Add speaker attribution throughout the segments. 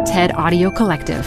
Speaker 1: TED Audio Collective.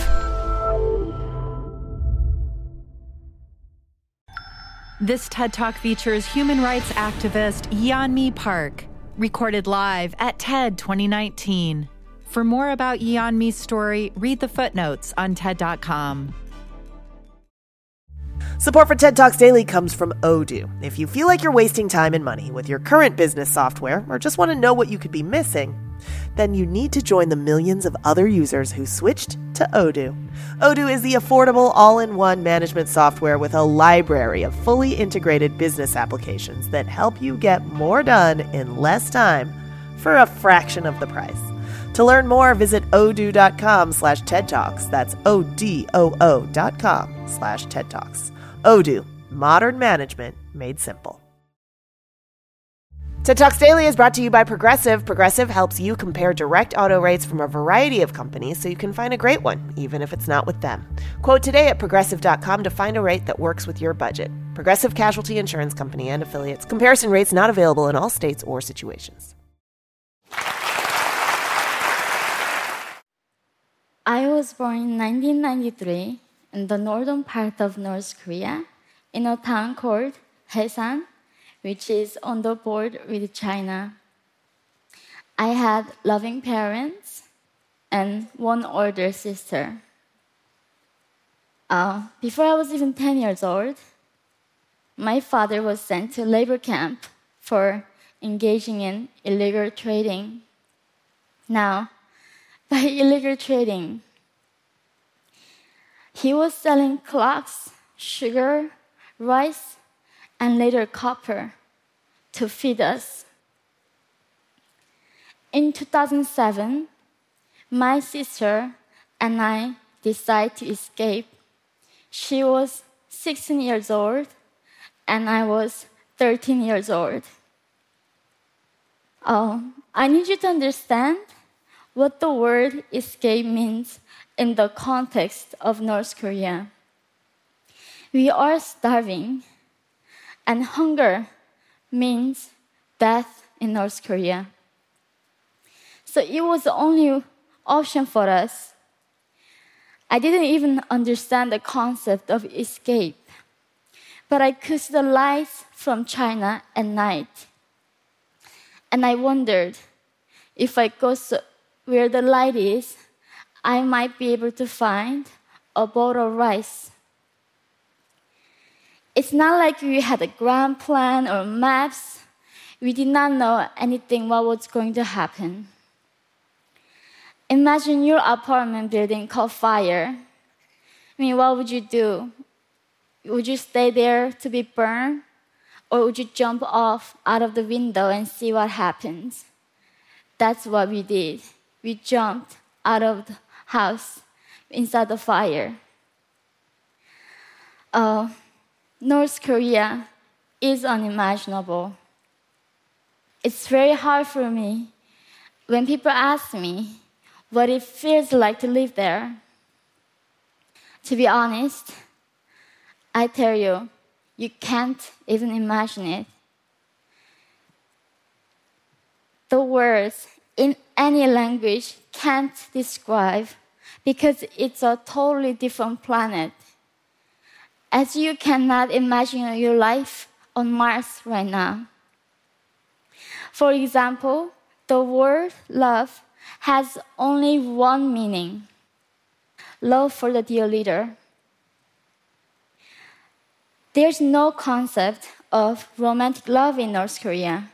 Speaker 2: This TED Talk features human rights activist Yeonmi Park, recorded live at TED 2019. For more about Yeonmi's story, read the footnotes on TED.com.
Speaker 3: Support for TED Talks Daily comes from Odoo. If you feel like you're wasting time and money with your current business software or just want to know what you could be missing, then you need to join the millions of other users who switched to Odoo. Odoo is the affordable all-in-one management software with a library of fully integrated business applications that help you get more done in less time for a fraction of the price. To learn more, visit odoo.com/TED Talks. That's ODOO.com/TED Talks. Odoo, modern management made simple. TED Talks Daily is brought to you by Progressive. Progressive helps you compare direct auto rates from a variety of companies so you can find a great one, even if it's not with them. Quote today at Progressive.com to find a rate that works with your budget. Progressive Casualty Insurance Company and Affiliates. Comparison rates not available in all states or situations.
Speaker 4: I was born in 1993 in the northern part of North Korea, in a town called Haesan, which is on the border with China. I had loving parents and one older sister. Before I was even 10 years old, my father was sent to labor camp for engaging in illegal trading. Now, by illegal trading, he was selling clocks, sugar, rice, and later copper to feed us. In 2007, my sister and I decided to escape. She was 16 years old, and I was 13 years old. I need you to understand what the word escape means in the context of North Korea. We are starving, and hunger means death in North Korea. So it was the only option for us. I didn't even understand the concept of escape, but I could see the lights from China at night. And I wondered, if I go where the light is, I might be able to find a bowl of rice. It's not like we had a grand plan or maps. We did not know anything what was going to happen. Imagine your apartment building caught fire. What would you do? Would you stay there to be burned? Or would you jump off out of the window and see what happens? That's what we did. We jumped out of the house inside the fire. North Korea is unimaginable. It's very hard for me when people ask me what it feels like to live there. To be honest, I tell you, you can't even imagine it. The words in any language can't describe because it's a totally different planet. As you cannot imagine your life on Mars right now. For example, the word love has only one meaning: love for the dear leader. There's no concept of romantic love in North Korea.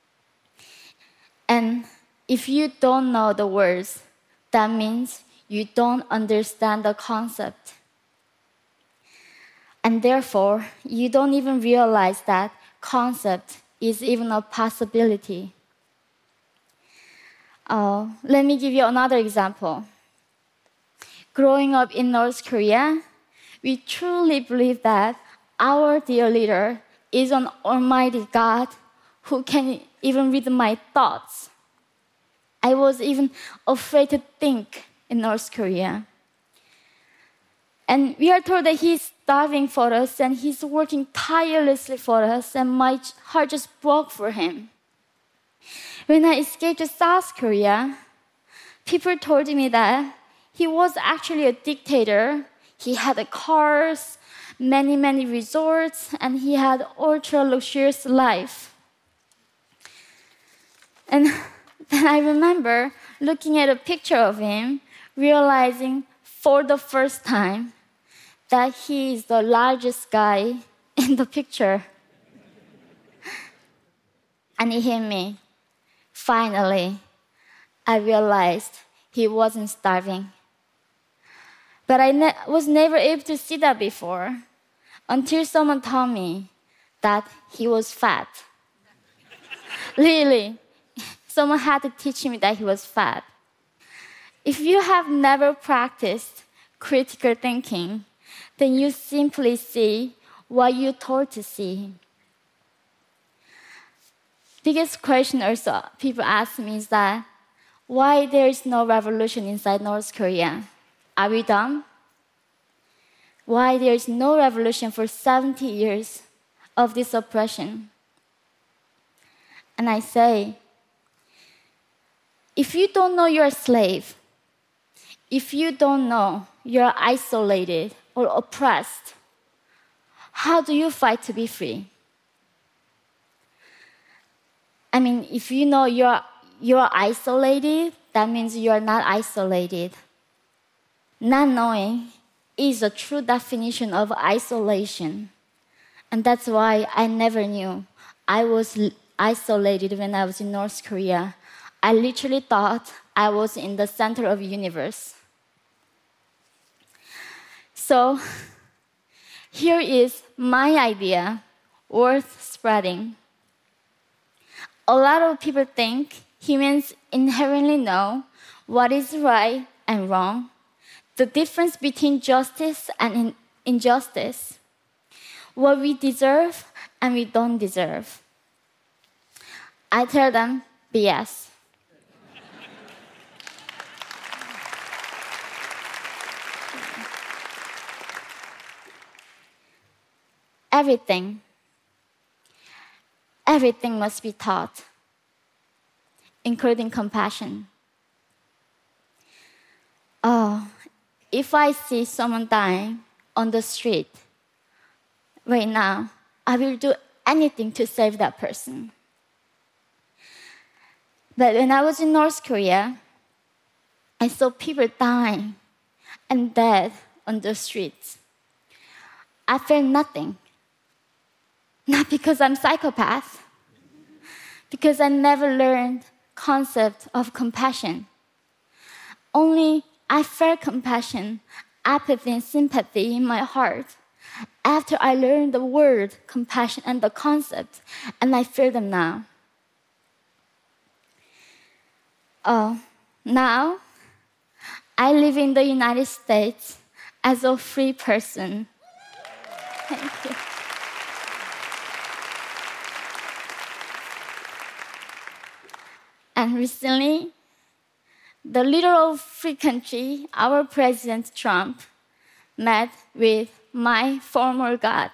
Speaker 4: And if you don't know the words, that means you don't understand the concept. And therefore, you don't even realize that concept is even a possibility. Let me give you another example. Growing up in North Korea, we truly believe that our dear leader is an almighty God who can even read my thoughts. I was even afraid to think in North Korea. And we are told that he's starving for us and he's working tirelessly for us, and my heart just broke for him. When I escaped to South Korea, people told me that he was actually a dictator. He had cars, many resorts, and he had ultra luxurious life. And then I remember looking at a picture of him, realizing for the first time that he is the largest guy in the picture. And it hit me. Finally, I realized he wasn't starving. But I was never able to see that before until someone told me that he was fat. Really, someone had to teach me that he was fat. If you have never practiced critical thinking, then you simply see what you're told to see. Biggest question also people ask me is that why there is no revolution inside North Korea? Are we dumb? Why there is no revolution for 70 years of this oppression? And I say, if you don't know you're a slave, if you don't know you're isolated or oppressed, how do you fight to be free? I mean, if you know you're isolated, that means you're not isolated. Not knowing is a true definition of isolation. And that's why I never knew I was isolated when I was in North Korea. I literally thought I was in the center of the universe. So here is my idea worth spreading. A lot of people think humans inherently know what is right and wrong, the difference between justice and injustice, what we deserve and we don't deserve. I tell them, BS. Everything must be taught, including compassion. Oh, if I see someone dying on the street right now, I will do anything to save that person. But when I was in North Korea, I saw people dying and dead on the streets. I felt nothing. Not because I'm a psychopath, because I never learned concept of compassion. Only I felt compassion, apathy, and sympathy in my heart after I learned the word compassion and the concept, and I feel them now. Oh, now I live in the United States as a free person. Thank you. And recently, the leader of free country, our President Trump, met with my former God.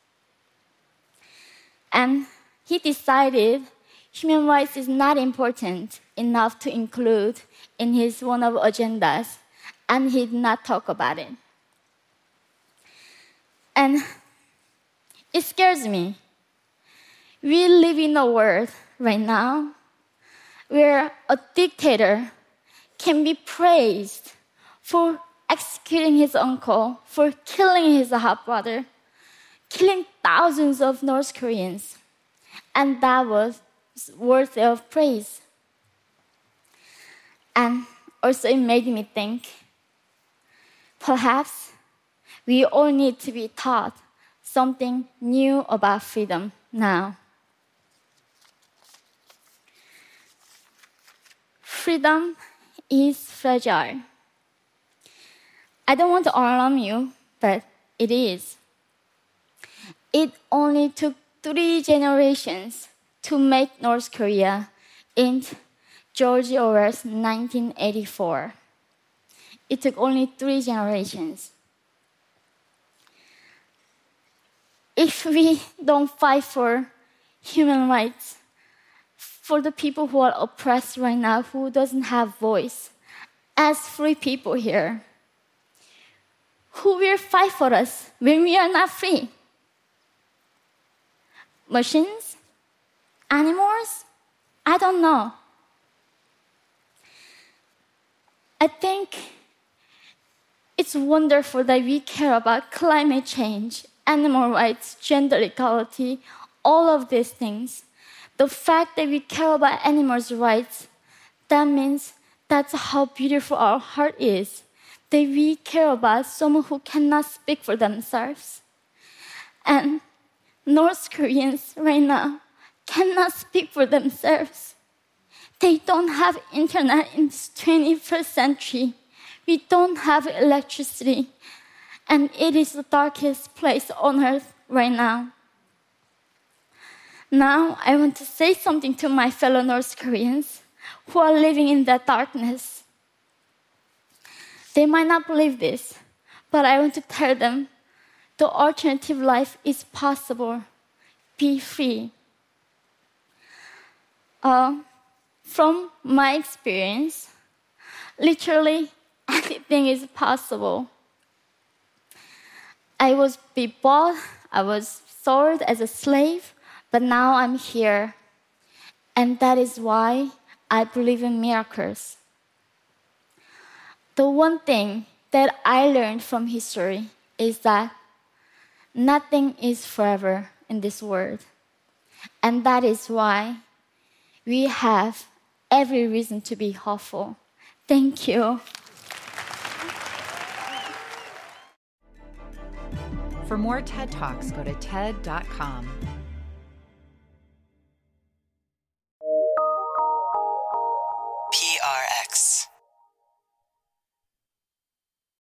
Speaker 4: And he decided human rights is not important enough to include in his one of agendas, and he did not talk about it. And it scares me. We live in a world right now where a dictator can be praised for executing his uncle, for killing his half-brother, killing thousands of North Koreans. And that was worthy of praise. And also it made me think, perhaps we all need to be taught something new about freedom now. Freedom is fragile. I don't want to alarm you, but it is. It only took 3 generations to make North Korea in George Orwell's 1984. It took only 3 generations. If we don't fight for human rights, for the people who are oppressed right now, who doesn't have voice, as free people here. Who will fight for us when we are not free? Machines? Animals? I don't know. I think it's wonderful that we care about climate change, animal rights, gender equality, all of these things. The fact that we care about animals' rights, that means that's how beautiful our heart is. That we care about someone who cannot speak for themselves. And North Koreans right now cannot speak for themselves. They don't have internet in this 21st century. We don't have electricity. And it is the darkest place on earth right now. Now, I want to say something to my fellow North Koreans who are living in that darkness. They might not believe this, but I want to tell them the alternative life is possible. Be free. From my experience, literally anything is possible. I was bought, I was sold as a slave, but now I'm here. And that is why I believe in miracles. The one thing that I learned from history is that nothing is forever in this world. And that is why we have every reason to be hopeful. Thank you.
Speaker 2: For more TED Talks, go to TED.com.